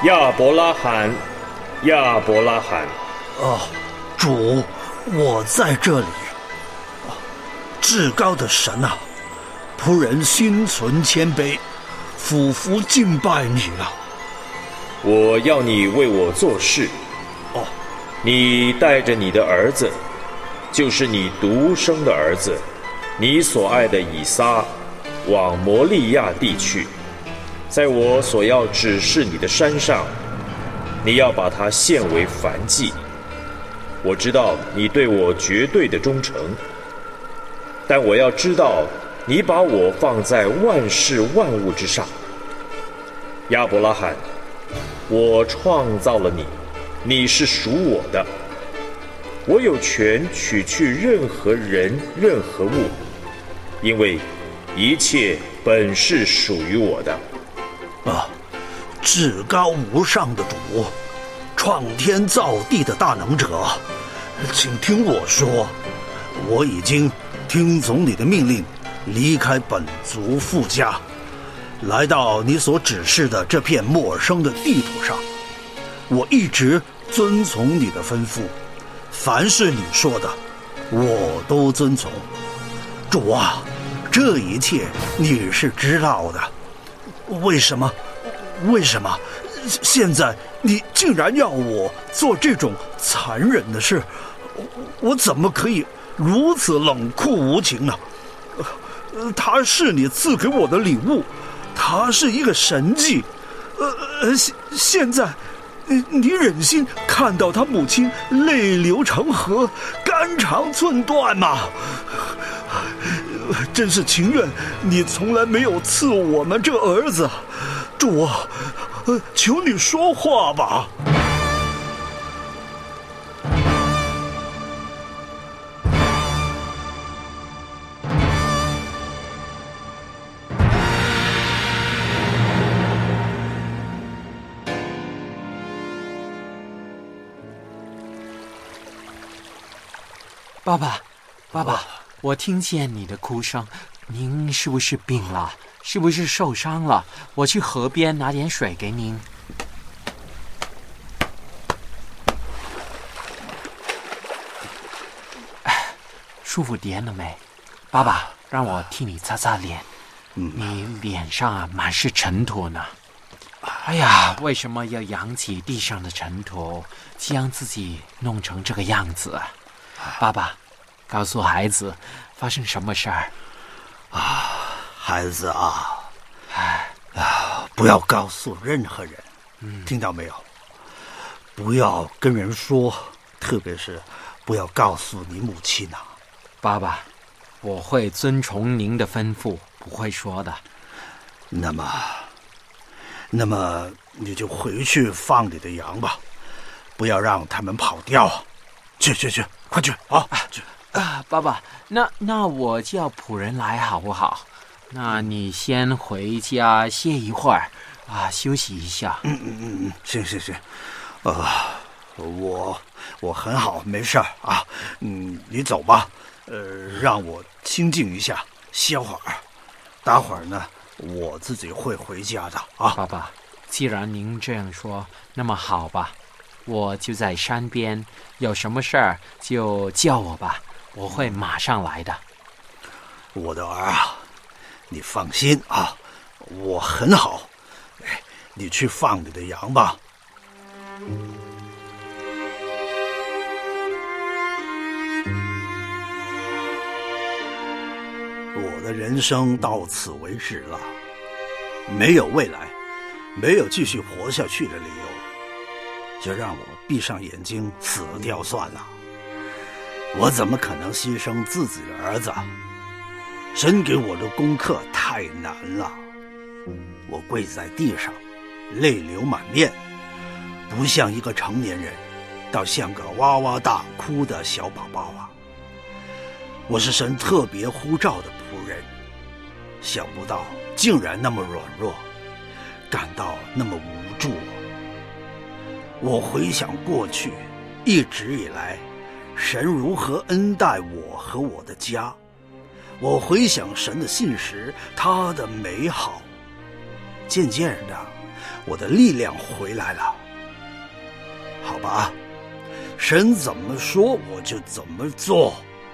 亚伯拉罕，亚伯拉罕！ 主，我在这里。至高的神啊，仆人心存谦卑，俯伏敬拜你了。 我要你为我做事。你带着你的儿子，就是你独生的儿子，你所爱的以撒，往摩利亚地去，在我所要指示你的山上，你要把它献为燔祭。我知道你对我绝对的忠诚，但我要知道你把我放在万事万物之上。亚伯拉罕，我创造了你，你是属我的。我有权取去任何人任何物，因为一切本是属于我的。 至高无上的主，创天造地的大能者，请听我说，我已经听从你的命令，离开本族父家，来到你所指示的这片陌生的地图上。我一直遵从你的吩咐，凡是你说的，我都遵从。主啊，这一切你是知道的，为什么现在你竟然要我做这种残忍的事？我怎么可以如此冷酷无情呢？他是你赐给我的礼物，他是一个神迹。现在你忍心看到他母亲泪流成河，肝肠寸断吗？真是情愿你从来没有赐我们这儿子。主啊，求你说话吧。 爸爸，我听见你的哭声，您是不是病了？是不是受伤了？我去河边拿点水给您。舒服点了没？爸爸，让我替你擦擦脸。你脸上满是尘土呢。哎呀，为什么要扬起地上的尘土，将自己弄成这个样子？爸爸，告诉孩子发生什么事儿？ 孩子啊，不要告诉任何人，听到没有？不要跟人说，特别是不要告诉你母亲啊。 爸爸，我会遵从您的吩咐，不会说的。 那么你就回去放你的羊吧，不要让他们跑掉。去，快去啊！ 爸爸，那我叫仆人来好不好？那你先回家歇一会儿休息一下。 行，我很好，没事儿啊。你走吧，让我清静一下，歇会儿。待会儿呢，我自己会回家的啊。 爸爸，既然您这样说，那么好吧，我就在山边，有什么事儿就叫我吧，我会马上来的。 我的儿啊，你放心啊，我很好。你去放你的羊吧。我的人生到此为止了，没有未来，没有继续活下去的理由，就让我闭上眼睛死掉算了。我怎么可能牺牲自己的儿子？神给我的功课太难了。我跪在地上，泪流满面，不像一个成年人，倒像个哇哇大哭的小宝宝啊！我是神特别呼召的仆人，想不到竟然那么软弱，感到那么无助。我回想过去，一直以来，神如何恩待我和我的家。我回想神的信实，他的美好。渐渐的， 我的力量回来了。好吧，神怎么说我就怎么做。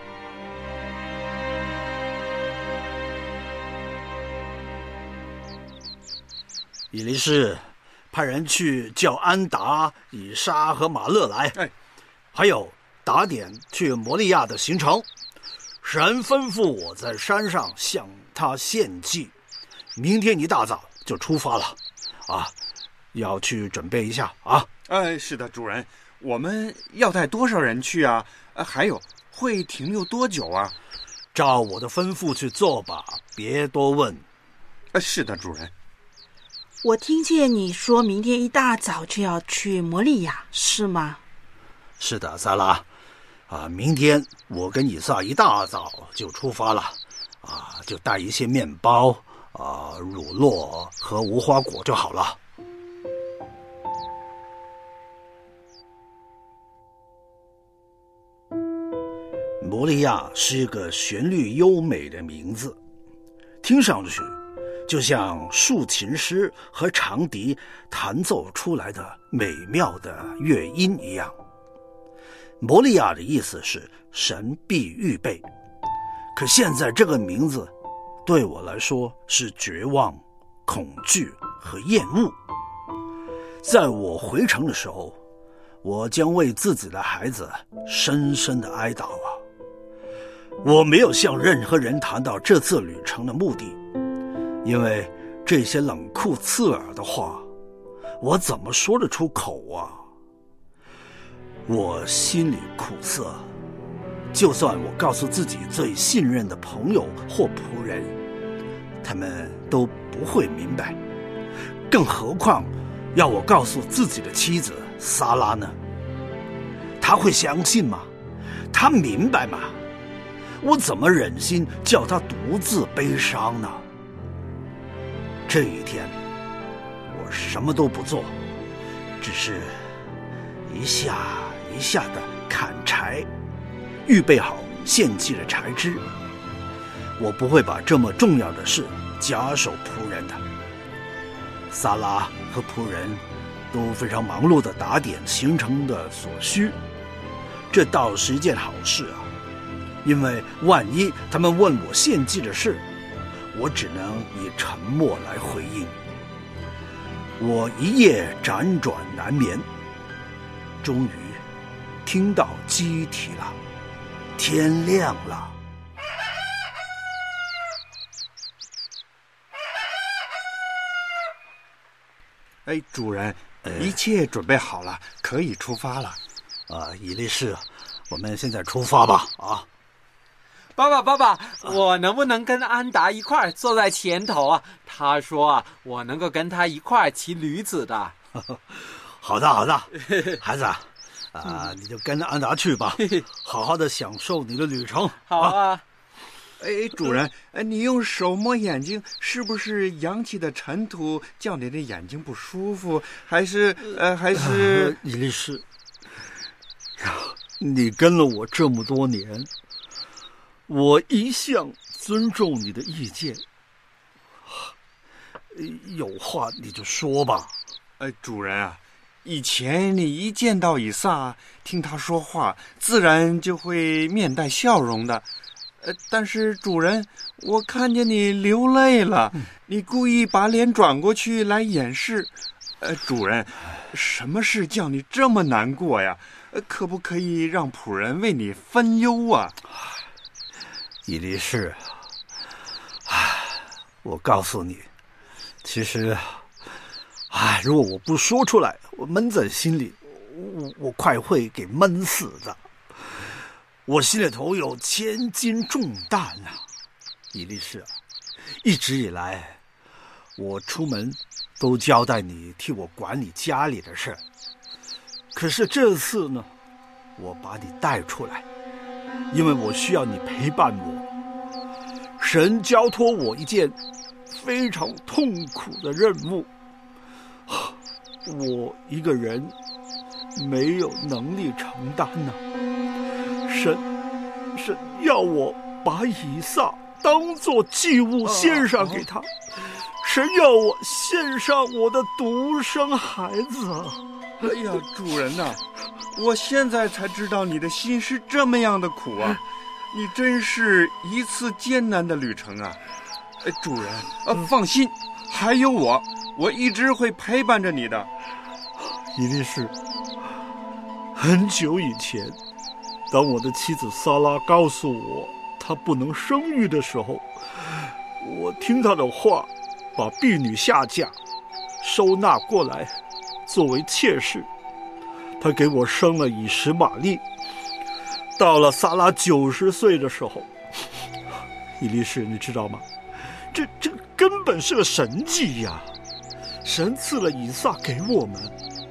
以利士派人去叫安达、以沙和马勒来，还有打点去摩利亚的行程。神吩咐我在山上向他献祭，明天一大早就出发了，要去准备一下啊。 是的，主人，我们要带多少人去啊？还有，会停留多久啊？ 照我的吩咐去做吧，别多问。 是的，主人。 我听见你说明天一大早就要去摩利亚，是吗？ 是的，萨拉。明天我跟以撒一大早就出发了，就带一些面包、乳酪和无花果就好了。摩利亚是一个旋律优美的名字，听上去就像竖琴师和长笛弹奏出来的美妙的乐音一样。摩利亚的意思是神必预备，可现在这个名字对我来说是绝望、恐惧和厌恶。在我回程的时候，我将为自己的孩子深深的哀悼啊！我没有向任何人谈到这次旅程的目的，因为这些冷酷刺耳的话，我怎么说得出口啊？我心里苦涩，就算我告诉自己最信任的朋友或仆人，他们都不会明白，更何况要我告诉自己的妻子撒拉呢？他会相信吗？他明白吗？我怎么忍心叫他独自悲伤呢？这一天我什么都不做，只是一下一下的砍柴，预备好献祭的柴枝。我不会把这么重要的事假手仆人的。萨拉和仆人都非常忙碌地打点行程的所需，这倒是一件好事啊，因为万一他们问我献祭的事，我只能以沉默来回应。我一夜辗转难眠，终于听到鸡啼了，天亮了。 主人，一切准备好了，可以出发了。 以利士，我们现在出发吧。 爸爸，我能不能跟安达一块坐在前头啊？他说我能够跟他一块骑驴子的。 好的，孩子你就跟着安达去吧，好好的享受你的旅程。 好啊。 主人，你用手摸眼睛，是不是扬起的尘土叫你的眼睛不舒服？还是以利士，你跟了我这么多年，我一向尊重你的意见，有话你就说吧。 主人啊，以前你一见到以撒，听他说话，自然就会面带笑容的。但是主人，我看见你流泪了，你故意把脸转过去来掩饰。主人，什么事叫你这么难过呀？可不可以让仆人为你分忧啊？ 以利士，我告诉你，其实，如果我不说出来，我闷在心里，我快会给闷死的。我心里头有千斤重担啊，以利士，一直以来，我出门都交代你替我管理家里的事，可是这次呢，我把你带出来，因为我需要你陪伴我。神交托我一件非常痛苦的任务，我一个人没有能力承担呢。神要我把以撒当作祭物献上给他， 神要我献上我的独生孩子。 哎呀，主人呐，我现在才知道你的心是这么样的苦啊！你真是一次艰难的旅程啊！主人，放心，还有我一直会陪伴着你的。 伊丽士，很久以前，当我的妻子萨拉告诉我她不能生育的时候，我听她的话，把婢女下嫁，收纳过来作为妾室。她给我生了以实玛利。到了萨拉90岁的时候，伊丽士，你知道吗？这根本是个神迹呀！神赐了以撒给我们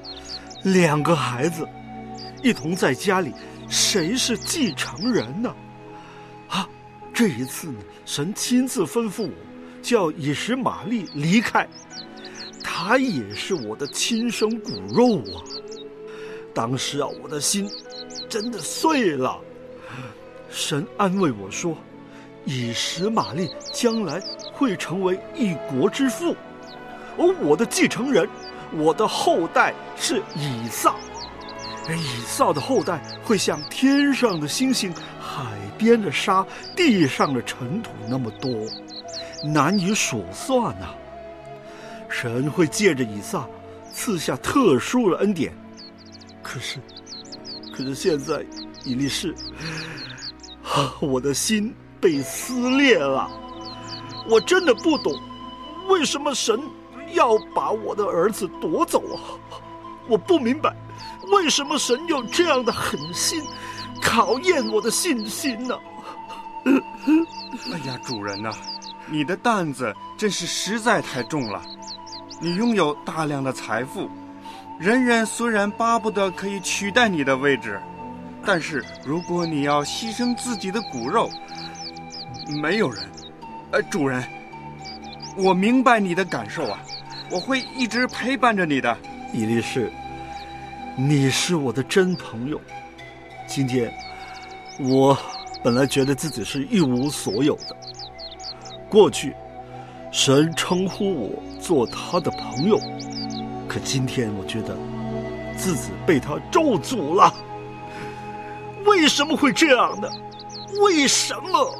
2个孩子，一同在家里，谁是继承人呢？这一次呢，神亲自吩咐我叫以实玛利离开，他也是我的亲生骨肉啊！当时啊，我的心真的碎了。神安慰我说，以实玛利将来会成为一国之父，而我的继承人，我的后代是以撒。以撒的后代会像天上的星星，海边的沙，地上的尘土那么多，难以数算啊！神会借着以撒赐下特殊的恩典。可是现在，以利士，我的心被撕裂了。我真的不懂，为什么神要把我的儿子夺走啊？我不明白，为什么神有这样的狠心，考验我的信心呢？ 哎呀，主人呐，你的担子真是实在太重了。你拥有大量的财富，人人虽然巴不得可以取代你的位置，但是如果你要牺牲自己的骨肉，没有人。主人，我明白你的感受啊，我会一直陪伴着你的。 以利士，你是我的真朋友。今天我本来觉得自己是一无所有的，过去神称呼我做他的朋友，可今天我觉得自己被他咒诅了。为什么会这样呢？为什么？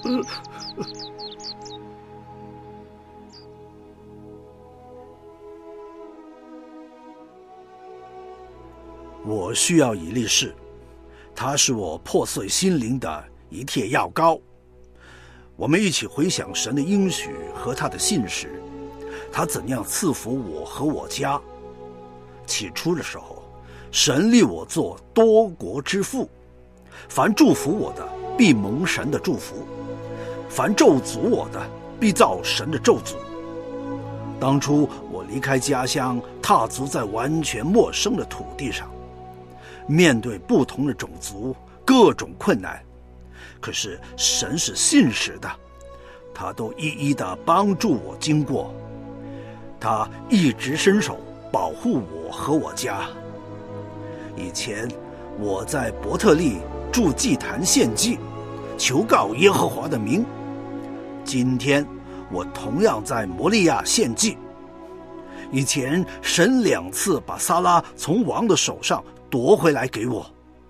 我需要以利士，他是我破碎心灵的一帖药膏。我们一起回想神的应许和他的信实，他怎样赐福我和我家。起初的时候，神立我做多国之父，凡祝福我的必蒙神的祝福，凡咒诅我的必遭神的咒诅。当初我离开家乡，踏足在完全陌生的土地上，面对不同的种族，各种困难，可是神是信实的，他都一一的帮助我经过，他一直伸手保护我和我家。以前我在伯特利筑祭坛献祭，求告耶和华的名，今天我同样在摩利亚献祭。以前神2次把撒拉从王的手上夺回来给我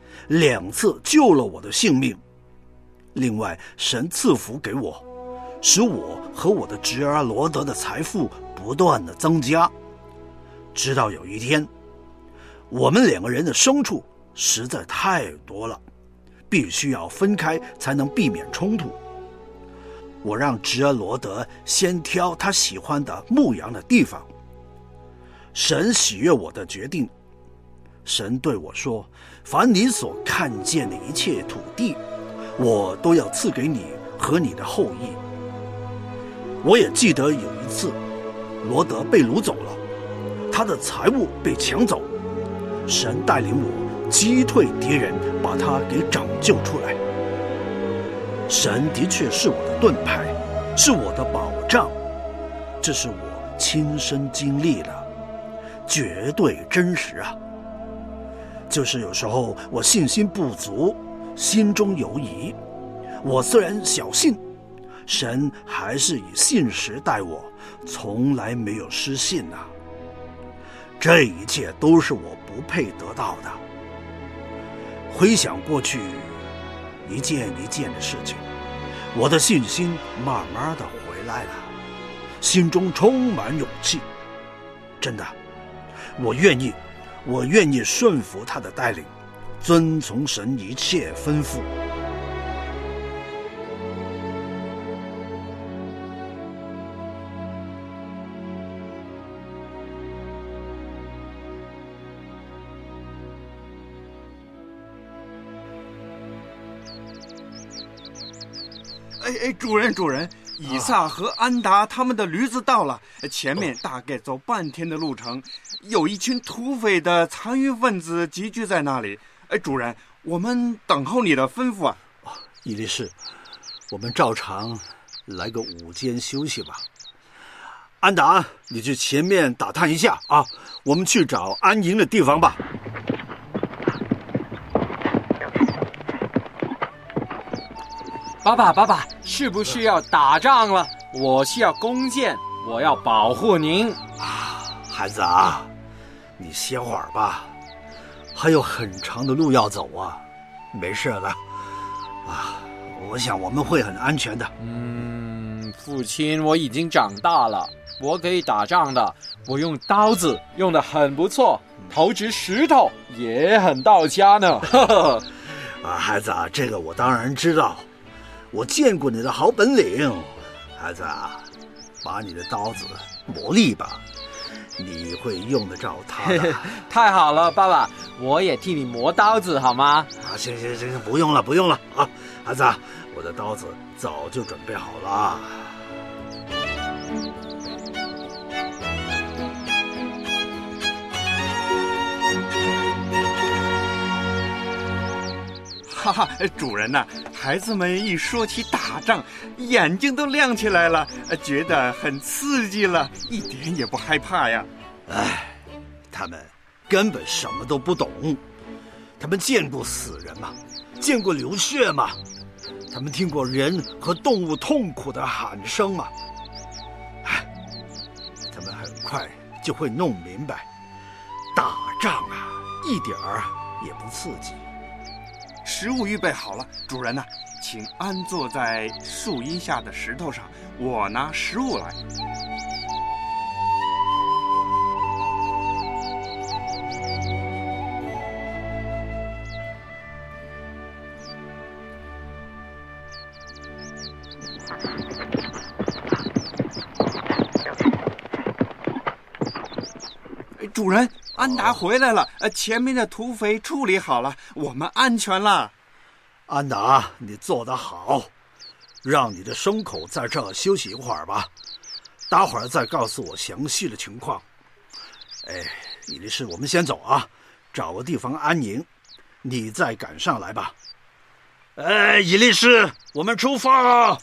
，2次救了我的性命。另外神赐福给我，使我和我的侄儿罗德的财富不断的增加，直到有一天，我们2个人的牲畜实在太多了，必须要分开才能避免冲突。我让侄儿罗德先挑他喜欢的牧羊的地方。神喜悦我的决定，神对我说，凡你所看见的一切土地，我都要赐给你和你的后裔。我也记得有一次，罗德被掳走了，他的财物被抢走，神带领我击退敌人，把他给拯救出来。神的确是我的盾牌，是我的保障，这是我亲身经历的，绝对真实啊！就是有时候我信心不足，心中有疑，我虽然小信， 神还是以信实待我，从来没有失信啊。这一切都是我不配得到的。回想过去一件一件的事情，我的信心慢慢的回来了，心中充满勇气。真的，我愿意顺服他的带领，遵从神一切吩咐。 主人，以撒和安达他们的驴子到了，前面大概走半天的路程，有一群土匪的残余分子集聚在那里。主人，我们等候你的吩咐啊。 以利士，我们照常来个午间休息吧。安达，你去前面打探一下啊，我们去找安营的地方吧。 爸爸，是不是要打仗了？我是要弓箭，我要保护您。 孩子啊，你歇会儿吧，还有很长的路要走啊。没事的啊，我想我们会很安全的。 父亲，我已经长大了，我可以打仗的，我用刀子用得很不错，投掷石头也很到家呢。 孩子啊，这个我当然知道，我见过你的好本领。孩子啊，把你的刀子磨利吧，你会用得着它的。 太好了，爸爸，我也替你磨刀子好吗？ 行，不用了啊，孩子啊，我的刀子早就准备好了。 哈哈，主人呐，孩子们一说起打仗，眼睛都亮起来了，觉得很刺激了，一点也不害怕呀。 他们根本什么都不懂，他们见过死人吗？见过流血吗？他们听过人和动物痛苦的喊声吗？他们很快就会弄明白，打仗啊，一点儿也不刺激。 食物预备好了，主人呐，请安坐在树荫下的石头上，我拿食物来。主人，安达回来了，前面的土匪处理好了，我们安全了。 安达，你做得好，让你的牲口在这儿休息一会儿吧，待会儿再告诉我详细的情况。以利士，我们先走啊，找个地方安营，你再赶上来吧。以利士，我们出发啊！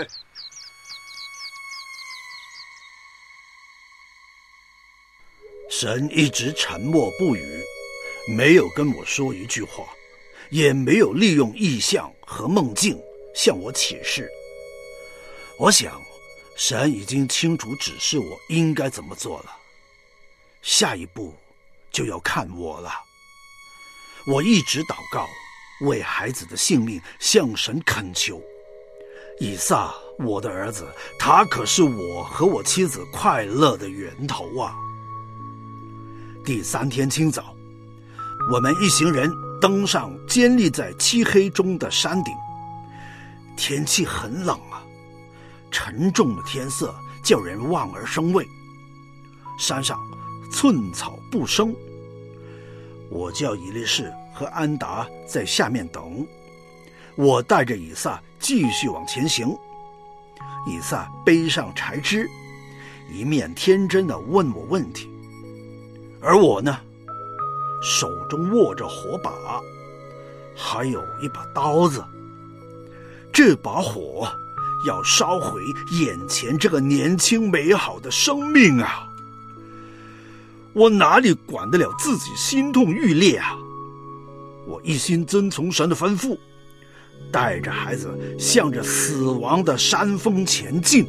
神一直沉默不语，没有跟我说一句话，也没有利用异象和梦境向我启示。我想，神已经清楚指示我应该怎么做了，下一步就要看我了。我一直祷告，为孩子的性命向神恳求。以撒，我的儿子，他可是我和我妻子快乐的源头啊。第3天清早，我们一行人登上坚立在漆黑中的山顶。天气很冷啊，沉重的天色叫人望而生畏。山上寸草不生，我叫以利士和安达在下面等，我带着以撒继续往前行。以撒背上柴枝，一面天真地问我问题，而我呢，手中握着火把，还有一把刀子。这把火要烧毁眼前这个年轻美好的生命啊！我哪里管得了自己心痛欲裂啊！我一心遵从神的吩咐， 带着孩子向着死亡的山峰前进。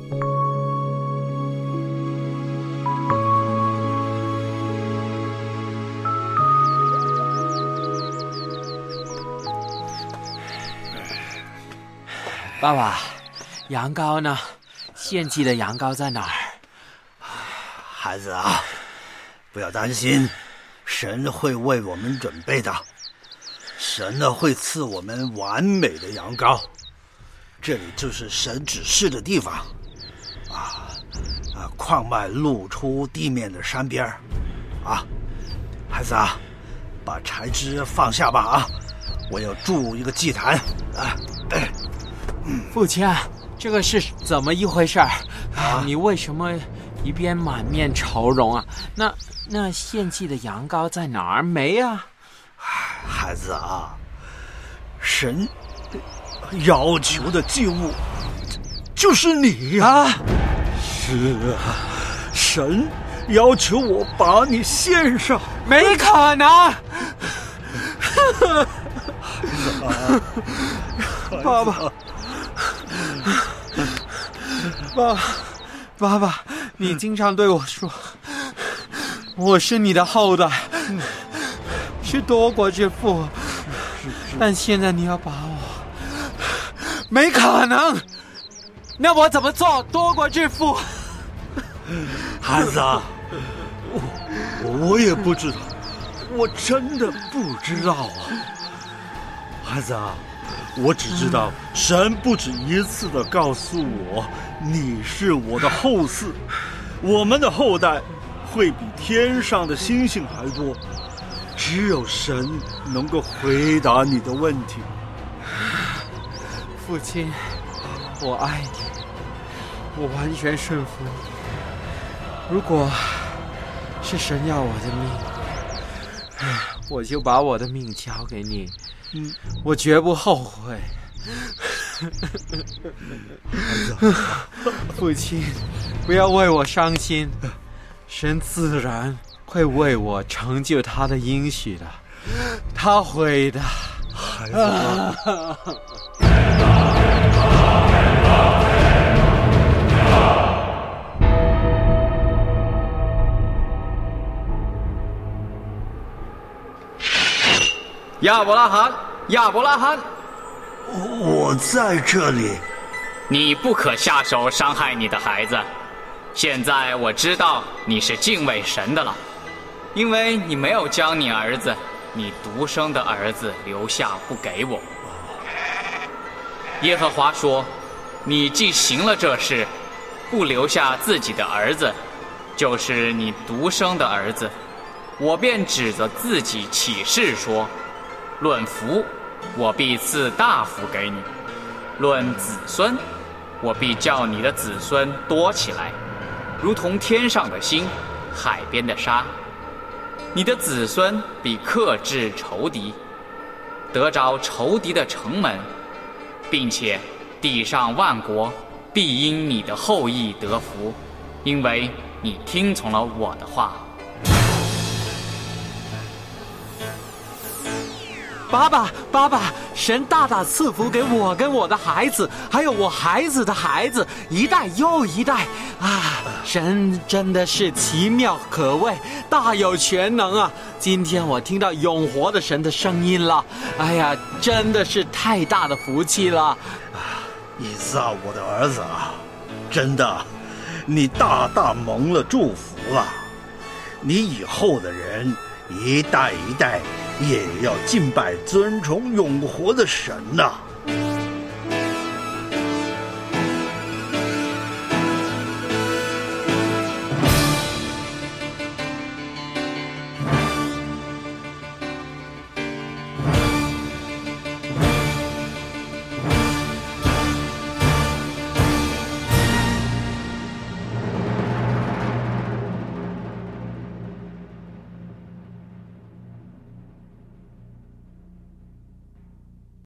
爸爸，羊羔呢？献祭的羊羔在哪儿？ 孩子啊，不要担心，神会为我们准备的。神呢会赐我们完美的羊羔。这里就是神指示的地方。矿脉露出地面的山边孩子啊，把柴枝放下吧啊！我要筑一个祭坛父亲，这个是怎么一回事你为什么一边满面愁容啊？那献祭的羊羔在哪儿没啊？ 孩子啊，神要求的祭物就是你啊！是啊，神要求我把你献上， 没可能！ 爸爸，爸爸，你经常对我说，我是你的后代，是多国之父，但现在你要把我，没可能！那我怎么做多国之父？ 孩子啊，我也不知道，我真的不知道啊。孩子啊，我只知道神不止一次地告诉我，你是我的后嗣，我们的后代会比天上的星星还多，只有神能够回答你的问题。 父亲，我爱你，我完全顺服你。如果是神要我的命，我就把我的命交给你，我绝不后悔。父亲，不要为我伤心，神自然会为我成就他的应许的，他会的。 孩子啊， 亚伯拉罕，亚伯拉罕， 我在这里。 你不可下手伤害你的孩子。现在我知道你是敬畏神的了，因为你没有将你儿子，你独生的儿子留下不给我。耶和华说，你既行了这事，不留下自己的儿子，就是你独生的儿子，我便指着自己起誓说，论福，我必赐大福给你；论子孙，我必叫你的子孙多起来，如同天上的星，海边的沙。你的子孙必克制仇敌，得着仇敌的城门，并且地上万国必因你的后裔得福，因为你听从了我的话。 爸爸，神大大赐福给我跟我的孩子，还有我孩子的孩子，一代又一代啊！神真的是奇妙可畏，大有全能啊！今天我听到永活的神的声音了，哎呀，真的是太大的福气了！ 以撒，我的儿子啊，真的，你大大蒙了祝福了。你以后的人一代一代也要敬拜尊崇永活的神呐。